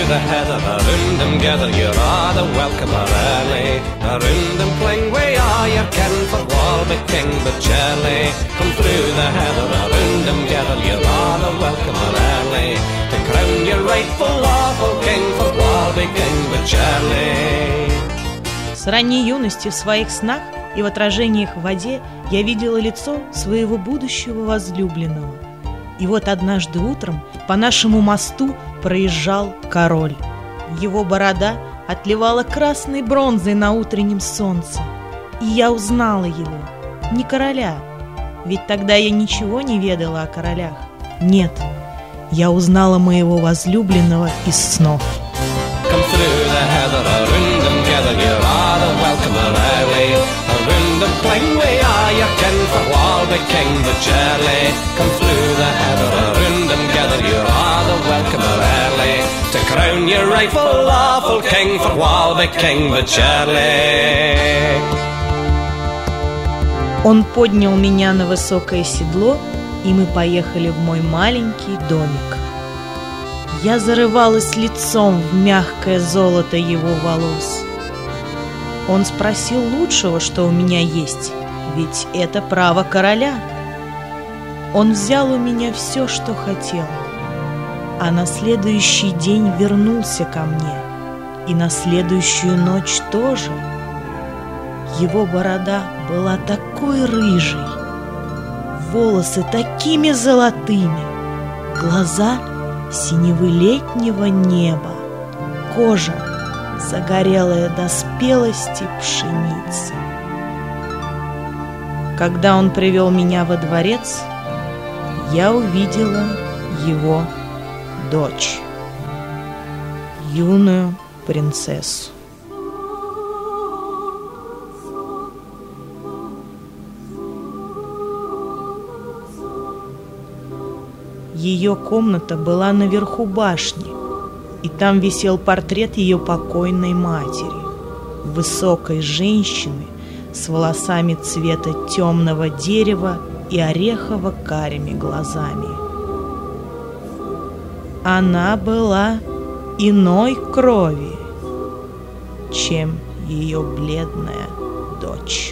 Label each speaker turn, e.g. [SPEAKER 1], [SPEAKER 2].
[SPEAKER 1] through the heather, around them gather, you're all the welcome early. Around them cling, we are your kin, for Walby King but Charlie. Come through the heather, around them gather, you're all the welcome early. To crown your rightful lawful king, for Walby King but Charlie.
[SPEAKER 2] С ранней юности в своих снах и в отражениях в воде я видела лицо своего будущего возлюбленного. И вот однажды утром по нашему мосту проезжал король. Его борода отливала красной бронзой на утреннем солнце. И я узнала его, не короля, ведь тогда я ничего не ведала о королях. Нет, я узнала моего возлюбленного из снов.
[SPEAKER 1] Come through the heather, around them gather, you're all the welcome early. Around them cling, we are your kin, for Walby King but Charlie. Come through the heather, around them gather, you're all the welcome early. To crown your rightful lawful king, for Walby King but Charlie.
[SPEAKER 2] Он поднял меня на высокое седло, и мы поехали в мой маленький домик. Я зарывалась лицом в мягкое золото его волос. Он спросил лучшего, что у меня есть, ведь это право короля. Он взял у меня все, что хотел, а на следующий день вернулся ко мне, и на следующую ночь тоже. Его борода была такой рыжей, волосы такими золотыми, глаза синевы летнего неба, кожа загорелая до спелости пшеницы. Когда он привел меня во дворец, я увидела его дочь, юную принцессу. Ее комната была наверху башни, и там висел портрет ее покойной матери, высокой женщины с волосами цвета темного дерева и орехово-карими глазами. Она была иной крови, чем ее бледная дочь.